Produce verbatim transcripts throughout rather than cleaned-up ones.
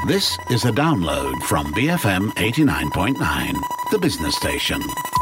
This is a download from B F M eighty-nine point nine, the business station.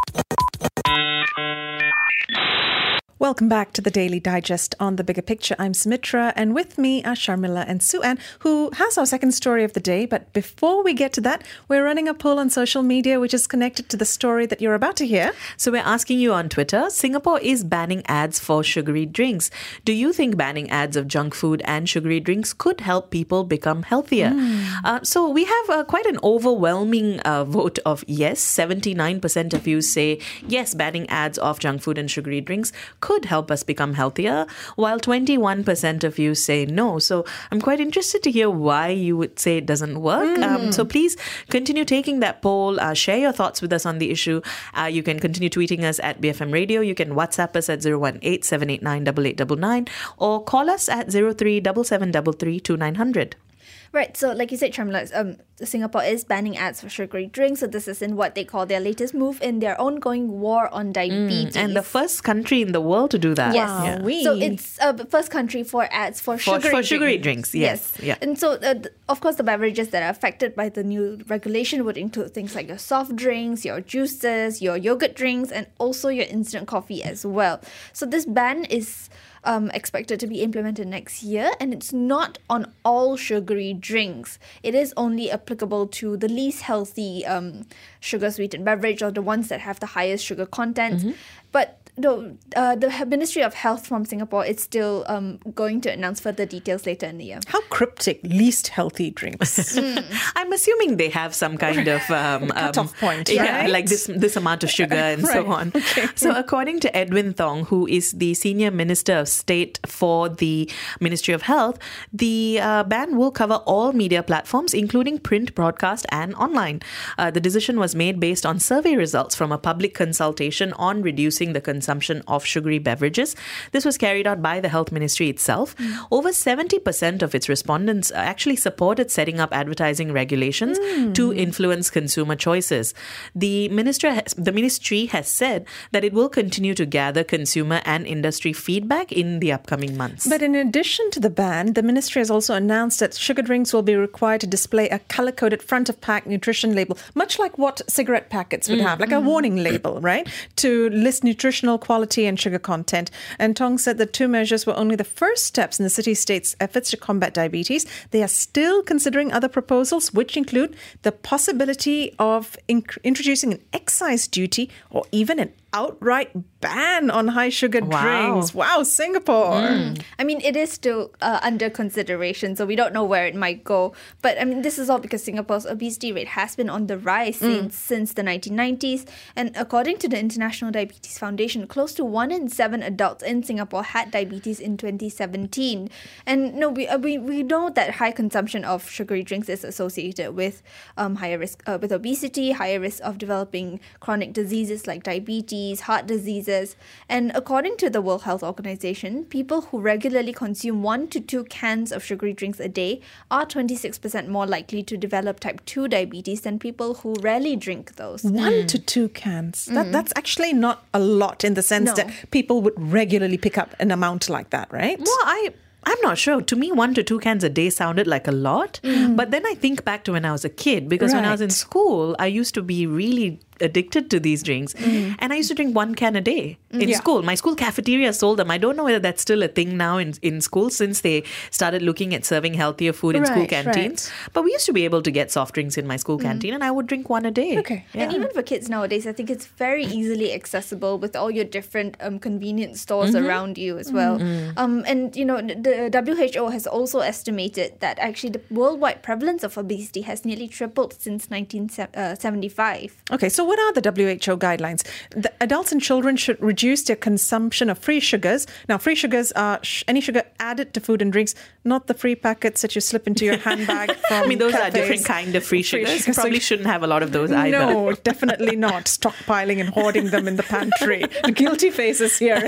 Welcome back to the Daily Digest on The Bigger Picture. I'm Sumitra, and with me are Sharmila and Sue-Ann, who has our second story of the day. But before we get to that, we're running a poll on social media which is connected to the story that you're about to hear. So we're asking you on Twitter, Singapore is banning ads for sugary drinks. Do you think banning ads of junk food and sugary drinks could help people become healthier? Mm. Uh, so we have uh, quite an overwhelming uh, vote of yes. seventy-nine percent of you say yes, banning ads of junk food and sugary drinks could could help us become healthier, while twenty-one percent of you say no. So I'm quite interested to hear why you would say it doesn't work. Mm. Um, so please continue taking that poll. Uh, share your thoughts with us on the issue. Uh, you can continue tweeting us at B F M Radio. You can WhatsApp us at zero one eight, seven eight nine, eight eight nine nine or call us at zero three seven seven three three two nine zero zero. Right, so like you said, Sharmila, um, Singapore is banning ads for sugary drinks. So this is in what they call their latest move in their ongoing war on diabetes. Mm, and the first country in the world to do that. Yes. Wow. Yeah. So it's uh, the first country for ads for, for sugary for drinks. sugary drinks, yes. yes. Yeah. And so, uh, th- of course, the beverages that are affected by the new regulation would include things like your soft drinks, your juices, your yogurt drinks, and also your instant coffee as well. So this ban is Um, expected to be implemented next year, and it's not on all sugary drinks. It is only applicable to the least healthy um, sugar sweetened beverage or the ones that have the highest sugar content. Mm-hmm. But the, uh, the Ministry of Health from Singapore is still um, going to announce further details later in the year. How cryptic, least healthy drinks. mm. I'm assuming they have some kind of um, cut-off um, point, yeah, right? like this this amount of sugar and right. so on. Okay. So according to Edwin Thong, who is the Senior Minister of State for the Ministry of Health, the uh, ban will cover all media platforms, including print, broadcast and online. Uh, the decision was made based on survey results from a public consultation on reducing the consumption of sugary beverages. This was carried out by the Health Ministry itself. Mm. Over seventy percent of its respondents actually supported setting up advertising regulations mm. to influence consumer choices. The minister, has, the ministry has said that it will continue to gather consumer and industry feedback in the upcoming months. But in addition to the ban, the ministry has also announced that sugar drinks will be required to display a color-coded front-of-pack nutrition label, much like what cigarette packets would mm. have, like mm. a warning label, right, to list nutritional quality and sugar content. And Tong said the two measures were only the first steps in the city-state's efforts to combat diabetes. They are still considering other proposals, which include the possibility of inc- introducing an excise duty or even an outright ban on high sugar wow. drinks. Wow, Singapore. Mm. I mean, it is still uh, under consideration, so we don't know where it might go. But I mean, this is all because Singapore's obesity rate has been on the rise mm. since, since the nineteen nineties. And according to the International Diabetes Foundation, close to one in seven adults in Singapore had diabetes in twenty seventeen. And no, we uh, we, we know that high consumption of sugary drinks is associated with um, higher risk uh, with obesity, higher risk of developing chronic diseases like diabetes, heart diseases. And according to the World Health Organization, people who regularly consume one to two cans of sugary drinks a day are twenty-six percent more likely to develop type two diabetes than people who rarely drink those. One mm. to two cans. That, mm. That's actually not a lot in the sense no. that people would regularly pick up an amount like that, right? Well, I... I'm not sure. To me, one to two cans a day sounded like a lot. Mm. But then I think back to when I was a kid, because right. when I was in school, I used to be really addicted to these drinks. Mm. And I used to drink one can a day in yeah. school. My school cafeteria sold them. I don't know whether that's still a thing now in, in school since they started looking at serving healthier food in right, school canteens. Right. But we used to be able to get soft drinks in my school mm. canteen and I would drink one a day. Okay. Yeah. And even for kids nowadays, I think it's very easily accessible with all your different um, convenience stores mm-hmm. around you as well. Mm-hmm. Um, and, you know, the W H O has also estimated that actually the worldwide prevalence of obesity has nearly tripled since nineteen seventy-five. Okay, so what are the W H O guidelines? The adults and children should reduce their consumption of free sugars. Now, free sugars are sh- any sugar added to food and drinks, not the free packets that you slip into your handbag from I mean, those cafes. are different kind of free sugars. Free sugars. Probably so shouldn't have a lot of those either. No, definitely not. Stockpiling and hoarding them in the pantry. Guilty faces here.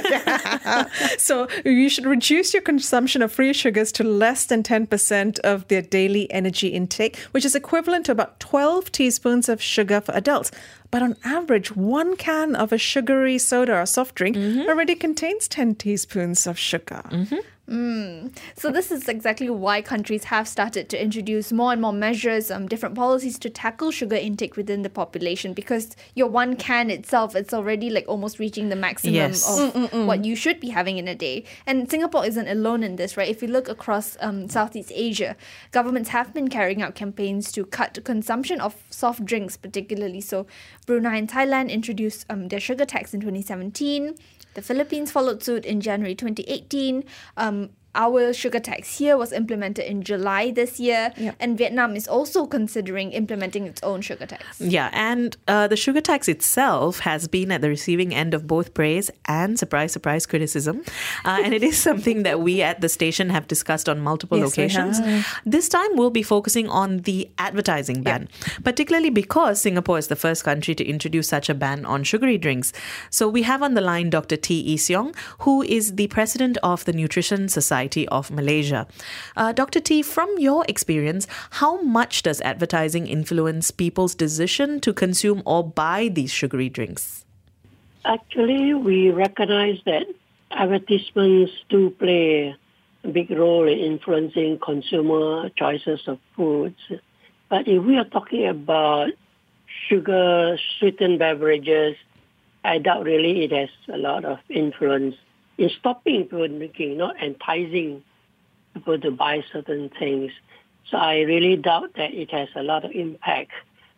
So you should reduce your consumption of free sugars to less than ten percent of their daily energy intake, which is equivalent to about twelve teaspoons of sugar for adults. But on average, one can of a sugary soda or soft drink mm-hmm. already contains ten teaspoons of sugar. Mm-hmm. So this is exactly why countries have started to introduce more and more measures, um, different policies to tackle sugar intake within the population, because your one can itself, it's already like almost reaching the maximum Yes. of what you should be having in a day. And Singapore isn't alone in this, right? If you look across um, Southeast Asia, governments have been carrying out campaigns to cut consumption of soft drinks particularly. So Brunei and Thailand introduced um, their sugar tax in twenty seventeen. The Philippines followed suit in January twenty eighteen. Um, our sugar tax here was implemented in July this year. Yep. And Vietnam is also considering implementing its own sugar tax. Yeah, and uh, the sugar tax itself has been at the receiving end of both praise and, surprise, surprise, criticism. Uh, and it is something that we at the station have discussed on multiple Yes, we occasions. have. This time we'll be focusing on the advertising ban, particularly because Singapore is the first country to introduce such a ban on sugary drinks. So we have on the line Doctor T. Ee Seong, who is the president of the Nutrition Society of Malaysia. Uh, Doctor T, from your experience, how much does advertising influence people's decision to consume or buy these sugary drinks? Actually, we recognize that advertisements do play a big role in influencing consumer choices of foods. But if we are talking about sugar-sweetened beverages, I doubt really it has a lot of influence in stopping people drinking, not enticing people to buy certain things. So I really doubt that it has a lot of impact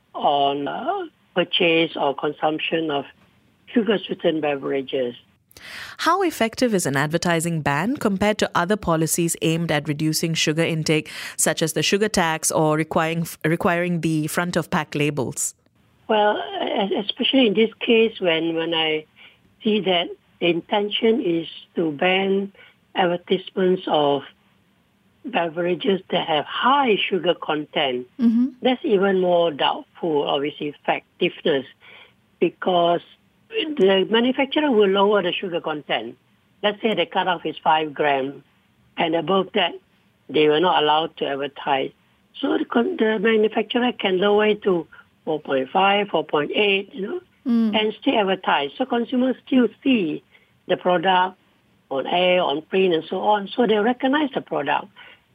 on uh, purchase or consumption of sugar-sweetened beverages. How effective is an advertising ban compared to other policies aimed at reducing sugar intake, such as the sugar tax or requiring requiring the front of pack labels? Well, especially in this case, when, when I see that the intention is to ban advertisements of beverages that have high sugar content, mm-hmm. that's even more doubtful of its effectiveness, because the manufacturer will lower the sugar content. Let's say the cutoff is five grams, and above that, they were not allowed to advertise. So the, the manufacturer can lower it to four point five, four point eight, you know, mm. and still advertise. So consumers still see the product on air, on print, and so on. So they recognize the product.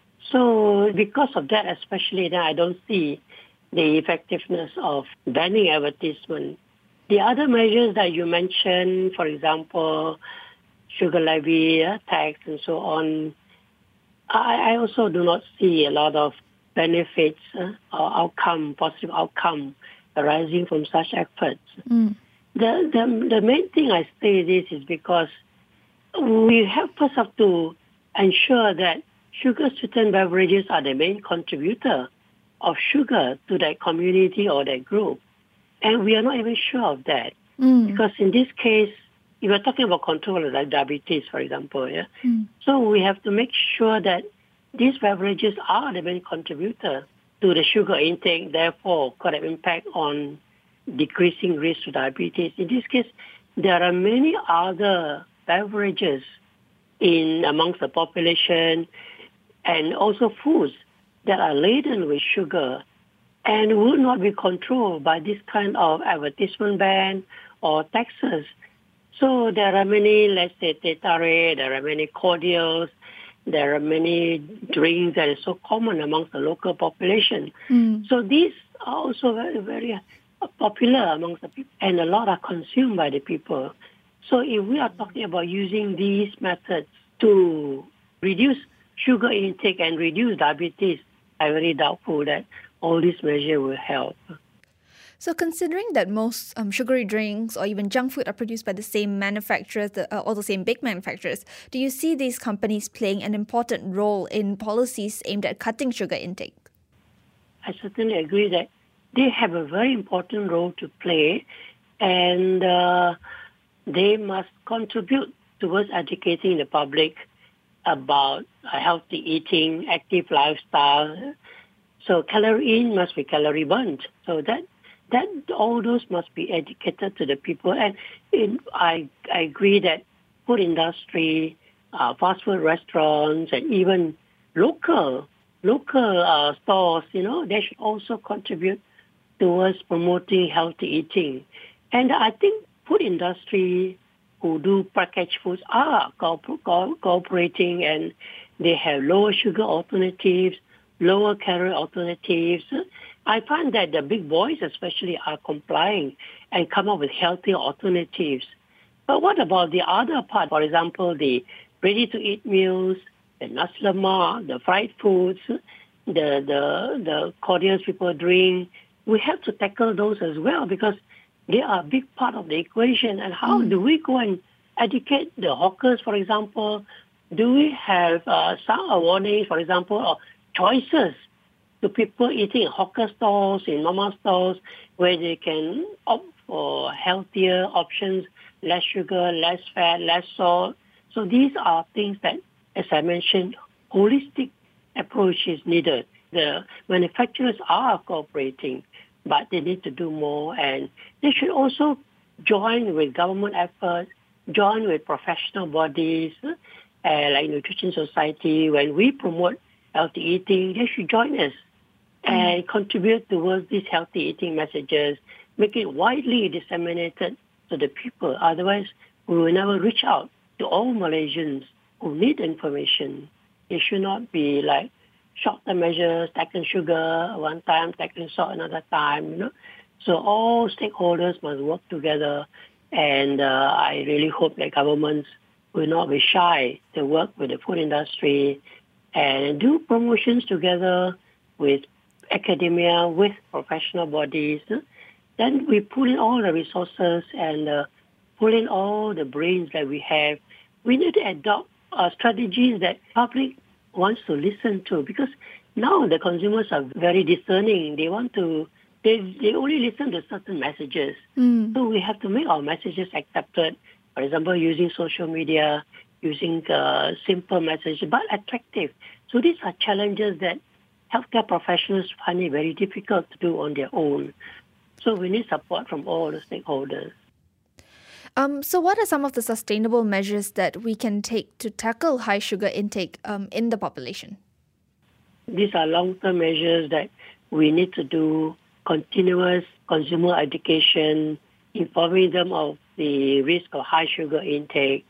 So because of that, especially, then I don't see the effectiveness of banning advertisement. The other measures that you mentioned, for example, sugar levy, uh, tax, and so on, I, I also do not see a lot of benefits uh, or outcome, positive outcome arising from such efforts. Mm. The, the the main thing I say this is because we have first have to ensure that sugar-sweetened beverages are the main contributor of sugar to that community or that group. And we are not even sure of that. Mm. Because in this case, if we're talking about control of like diabetes, for example, yeah. Mm. So we have to make sure that these beverages are the main contributor to the sugar intake, therefore could have impact on decreasing risk to diabetes. In this case, there are many other beverages in amongst the population and also foods that are laden with sugar and will not be controlled by this kind of advertisement ban or taxes. So there are many, let's say, teh tarik, there are many cordials, there are many drinks that are so common amongst the local population. Mm. So these are also very, very popular amongst the people, and a lot are consumed by the people. So if we are talking about using these methods to reduce sugar intake and reduce diabetes, I'm very doubtful that all these measures will help. So considering that most um, sugary drinks or even junk food are produced by the same manufacturers, the, uh, or the same big manufacturers, do you see these companies playing an important role in policies aimed at cutting sugar intake? I certainly agree that they have a very important role to play, and uh, they must contribute towards educating the public about uh, healthy eating, active lifestyle. So calorie in must be calorie burnt. So that that all those must be educated to the people. And in, I I agree that food industry, uh, fast food restaurants, and even local local uh, stores, you know, they should also contribute towards promoting healthy eating. And I think food industry who do packaged foods are co- co- cooperating, and they have lower sugar alternatives, lower calorie alternatives. I find that the big boys especially are complying and come up with healthier alternatives. But what about the other part? For example, the ready-to-eat meals, the nasi lemak, the fried foods, the, the, the cordials people drink. We have to tackle those as well because they are a big part of the equation. And how mm. do we go and educate the hawkers, for example? Do we have uh, some warnings, for example, or choices to people eating in hawker stalls, in mama stalls, where they can opt for healthier options, less sugar, less fat, less salt? So these are things that, as I mentioned, holistic approach is needed. The manufacturers are cooperating, but they need to do more, and they should also join with government efforts, join with professional bodies uh, like Nutrition Society. When we promote healthy eating, they should join us and contribute towards these healthy eating messages, make it widely disseminated to the people. Otherwise, we will never reach out to all Malaysians who need information. It should not be like short-term measures, tackling sugar one time, tackling salt another time, you know. So all stakeholders must work together, and uh, I really hope that governments will not be shy to work with the food industry and do promotions together with academia, with professional bodies. Then we pull in all the resources and uh, pull in all the brains that we have. We need to adopt uh, strategies that public wants to listen to, because now the consumers are very discerning. They want to, they, they only listen to certain messages. Mm. So we have to make our messages accepted. For example, using social media, using uh, simple messages, but attractive. So these are challenges that healthcare professionals find it very difficult to do on their own. So we need support from all the stakeholders. Um, so what are some of the sustainable measures that we can take to tackle high sugar intake um, in the population? These are long-term measures that we need to do: continuous consumer education, informing them of the risk of high sugar intake,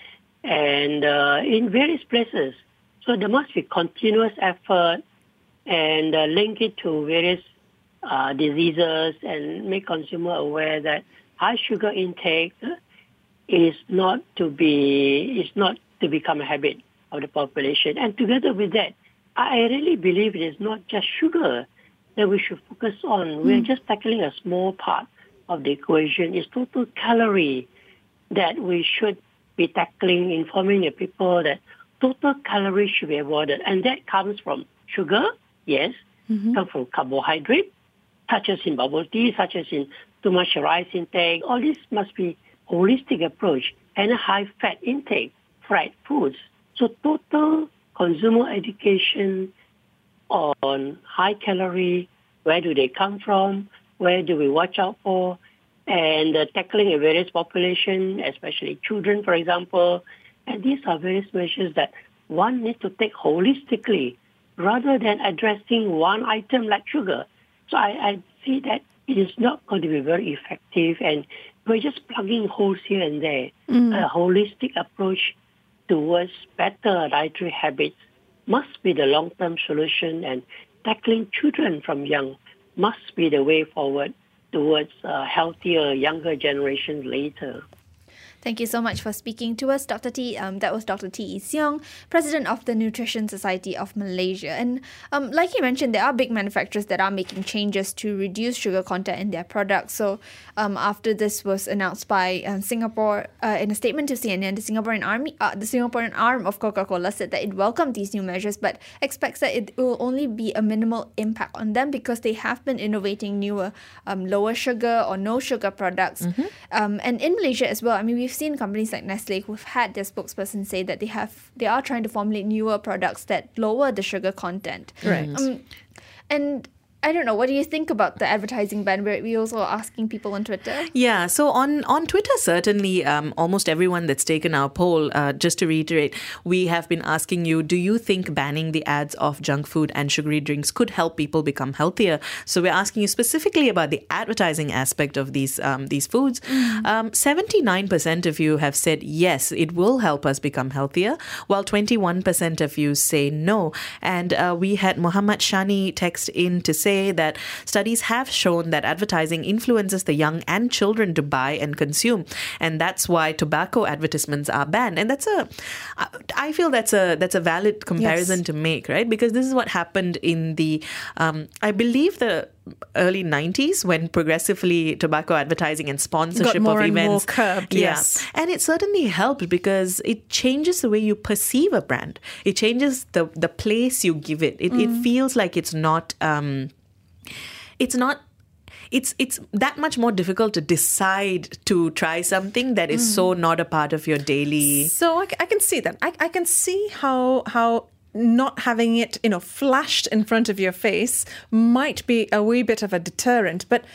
and uh, in various places. So there must be continuous effort and uh, link it to various uh, diseases and make consumer aware that high sugar intake is not to be is not to become a habit of the population. And together with that, I really believe it is not just sugar that we should focus on. Mm. We're just tackling a small part of the equation. It's total calorie that we should be tackling, informing the people that total calories should be avoided. And that comes from sugar, yes, mm-hmm. comes from carbohydrate, such as in bubble tea, such as in too much rice intake. All this must be holistic approach, and a high fat intake, fried foods. So total consumer education on high calorie, where do they come from, where do we watch out for, and uh, tackling a various population, especially children, for example. And these are various measures that one needs to take holistically rather than addressing one item like sugar. So I, I see that it is not going to be very effective, and we're just plugging holes here and there. Mm. A holistic approach towards better dietary habits must be the long-term solution, and tackling children from young must be the way forward towards uh, healthier, younger generations later. Thank you so much for speaking to us, Doctor T. Um, that was Doctor T. Ee Seong, President of the Nutrition Society of Malaysia. And um, like he mentioned, there are big manufacturers that are making changes to reduce sugar content in their products. So um, after this was announced by um, Singapore, uh, in a statement to C N N, the Singaporean Army, uh, the Singaporean arm of Coca-Cola said that it welcomed these new measures, but expects that it will only be a minimal impact on them because they have been innovating newer, um, lower sugar or no sugar products. Mm-hmm. Um, and in Malaysia as well, I mean, we've seen companies like Nestle who've had their spokesperson say that they have they are trying to formulate newer products that lower the sugar content. Right. Um, and I don't know. What do you think about the advertising ban? We're we also asking people on Twitter. Yeah, so on, on Twitter, certainly um, almost everyone that's taken our poll, uh, just to reiterate, we have been asking you, do you think banning the ads of junk food and sugary drinks could help people become healthier? So we're asking you specifically about the advertising aspect of these um, these foods. Mm. Um, seventy-nine percent of you have said yes, it will help us become healthier, while twenty-one percent of you say no. And uh, we had Muhammad Shani text in to say that studies have shown that advertising influences the young and children to buy and consume, and that's why tobacco advertisements are banned. And that's a, I feel that's a that's a valid comparison yes. to make, right? Because this is what happened in the, um, I believe the early nineties when progressively tobacco advertising and sponsorship got more of and events more curbed, yeah. yes. And it certainly helped because it changes the way you perceive a brand. It changes the the place you give it. It, mm. it feels like it's not um, it's not It's it's that much more difficult to decide to try something that is mm. so not a part of your daily. So I, I can see that. I, I can see how how not having it, you know, flashed in front of your face might be a wee bit of a deterrent, but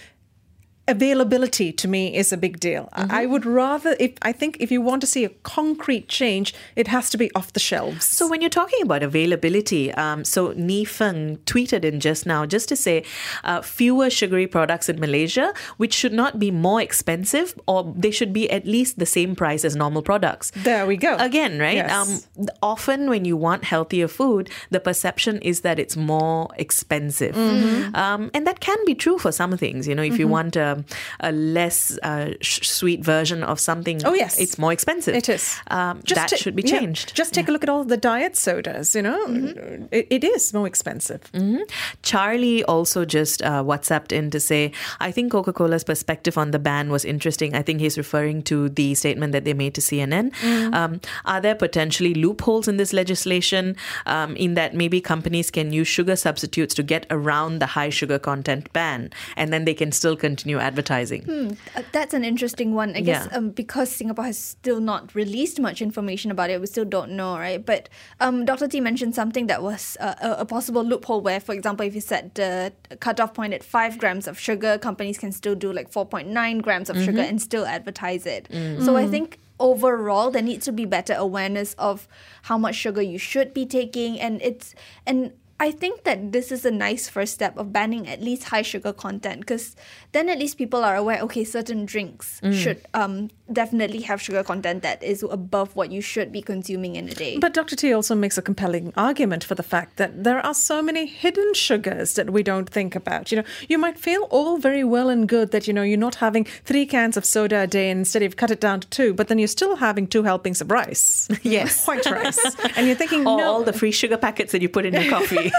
availability to me is a big deal. Mm-hmm. I would rather, if I think if you want to see a concrete change, it has to be off the shelves. So when you're talking about availability, um, so Ni Feng tweeted in just now just to say uh, fewer sugary products in Malaysia, which should not be more expensive, or they should be at least the same price as normal products. There we go. Again, right? Yes. Um, often when you want healthier food, the perception is that it's more expensive. Mm-hmm. Um, and that can be true for some things. You know, if mm-hmm. you want a a less uh, sh- sweet version of something, oh yes, it's more expensive. It is. Um, that ta- should be changed. Yeah, just take yeah. a look at all the diet sodas. You know, mm-hmm. it, it is more expensive. Mm-hmm. Charlie also just uh, WhatsApped in to say, I think Coca-Cola's perspective on the ban was interesting. I think he's referring to the statement that they made to C N N. Mm-hmm. Um, are there potentially loopholes in this legislation um, in that maybe companies can use sugar substitutes to get around the high sugar content ban, and then they can still continue advertising? Hmm, uh, that's an interesting one. I guess Yeah. um, because Singapore has still not released much information about it, we still don't know, right? But um, Doctor T mentioned something that was uh, a, a possible loophole where, for example, if you set the cutoff point at five grams of sugar, companies can still do like four point nine grams of sugar and still advertise it. Mm. So I think overall there needs to be better awareness of how much sugar you should be taking, and it's and I think that this is a nice first step of banning at least high sugar content, because then at least people are aware, okay, certain drinks mm. should um, definitely have sugar content that is above what you should be consuming in a day. But Doctor T also makes a compelling argument for the fact that there are so many hidden sugars that we don't think about. You know, you might feel all very well and good that, you know, you're not having three cans of soda a day and instead you've cut it down to two, but then you're still having two helpings of rice. Yes. White rice. And you're thinking, or no. all the free sugar packets that you put in your coffee.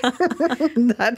That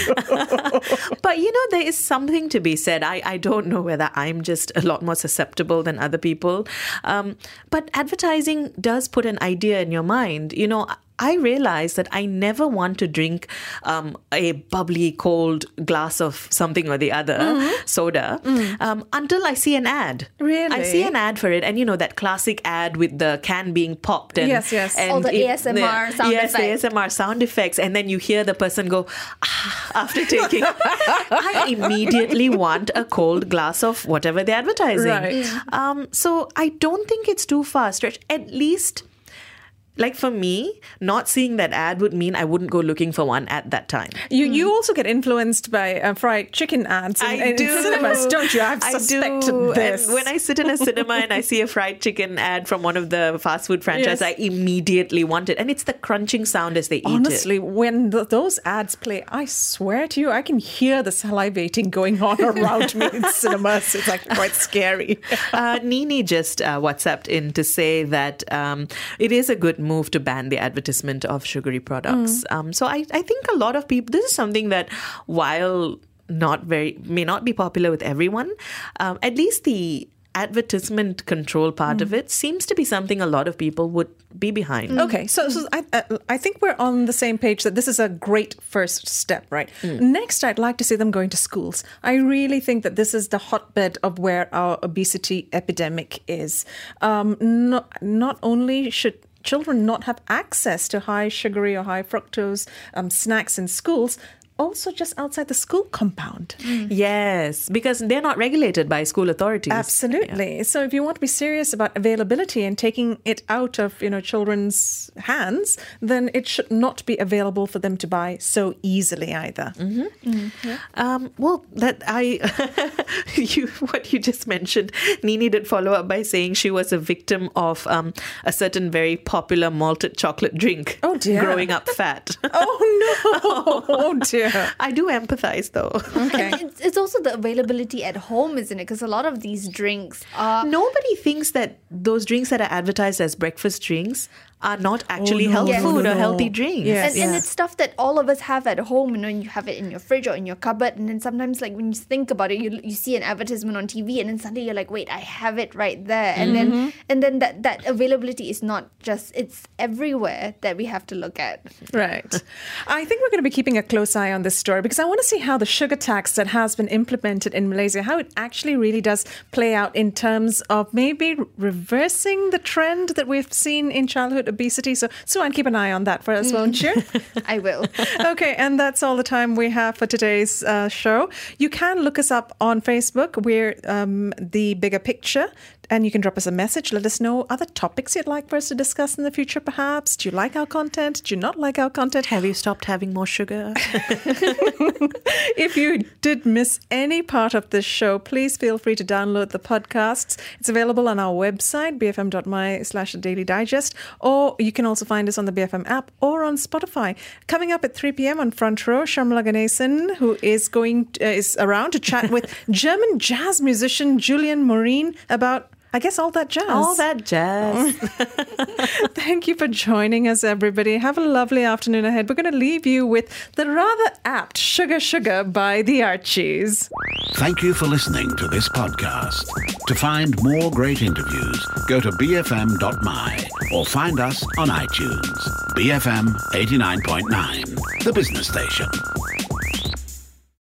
too. But, you know, there is something to be said. I, I don't know whether I'm just a lot more susceptible than other people. Um, but advertising does put an idea in your mind. You know, I realized that I never want to drink um, a bubbly, cold glass of something or the other, mm-hmm. soda, mm. um, until I see an ad. Really? I see an ad for it. And, you know, that classic ad with the can being popped. And, yes, yes. And all the it, A S M R the, sound yes, effects. Yes, the A S M R sound effects. And then you hear the person go, ah, after taking. I immediately want a cold glass of whatever they're advertising. Right. Um, so I don't think it's too far stretched. At least, like for me, not seeing that ad would mean I wouldn't go looking for one at that time. You you also get influenced by uh, fried chicken ads in, I in do. cinemas, don't you? I've I suspected do. this. And when I sit in a cinema and I see a fried chicken ad from one of the fast food franchises, Yes. I immediately want it. And it's the crunching sound as they eat Honestly, it. when th- those ads play, I swear to you, I can hear the salivating going on around me in cinemas. It's like quite scary. uh, Nini just uh, WhatsApped in to say that um, it is a good move to ban the advertisement of sugary products. Mm. Um, so I, I think a lot of people, this is something that while not very, may not be popular with everyone, um, at least the advertisement control part mm. of it seems to be something a lot of people would be behind. Okay, so, so I, uh, I think we're on the same page that this is a great first step, right? Mm. Next, I'd like to see them going to schools. I really think that this is the hotbed of where our obesity epidemic is. Um, not, not only should children not have access to high sugary or high fructose um, snacks in schools, also just outside the school compound. Yes, because they're not regulated by school authorities. Absolutely. So if you want to be serious about availability and taking it out of, you know, children's hands, then it should not be available for them to buy so easily either. Mm-hmm. Mm, yeah. um, well, that I you what you just mentioned, Nini did follow up by saying she was a victim of um, a certain very popular malted chocolate drink. Oh dear. Growing up fat. Oh no. Oh dear. I do empathize though. Okay. It's, it's also the availability at home, isn't it? Because a lot of these drinks are... Nobody thinks that those drinks that are advertised as breakfast drinks are not actually Oh, no, health Yes. food no, or no. healthy drinks. Yes. And, and it's stuff that all of us have at home, you know, and you have it in your fridge or in your cupboard. And then sometimes, like, when you think about it, you you see an advertisement on T V and then suddenly you're like, wait, I have it right there. And then and then that, that availability is not just, it's everywhere that we have to look at. Right. I think we're going to be keeping a close eye on this story because I want to see how the sugar tax that has been implemented in Malaysia, how it actually really does play out in terms of maybe reversing the trend that we've seen in childhood obesity. So, Suan, keep an eye on that for us, won't you? I will. Okay, and that's all the time we have for today's uh, show. You can look us up on Facebook. We're um, The Bigger Picture. And you can drop us a message. Let us know other topics you'd like for us to discuss in the future, perhaps. Do you like our content? Do you not like our content? Have you stopped having more sugar? If you did miss any part of this show, please feel free to download the podcasts. It's available on our website, b f m dot m y slash daily digest, or you can also find us on the B F M app or on Spotify. Coming up at three p.m. on Front Row, Shamla Ganesan, who is going uh, is around to chat with German jazz musician Julian Morin about, I guess, all that jazz. All that jazz. Thank you for joining us, everybody. Have a lovely afternoon ahead. We're going to leave you with the rather apt Sugar Sugar by the Archies. Thank you for listening to this podcast. To find more great interviews, go to b f m dot m y or find us on iTunes. B F M eighty-nine point nine, the business station.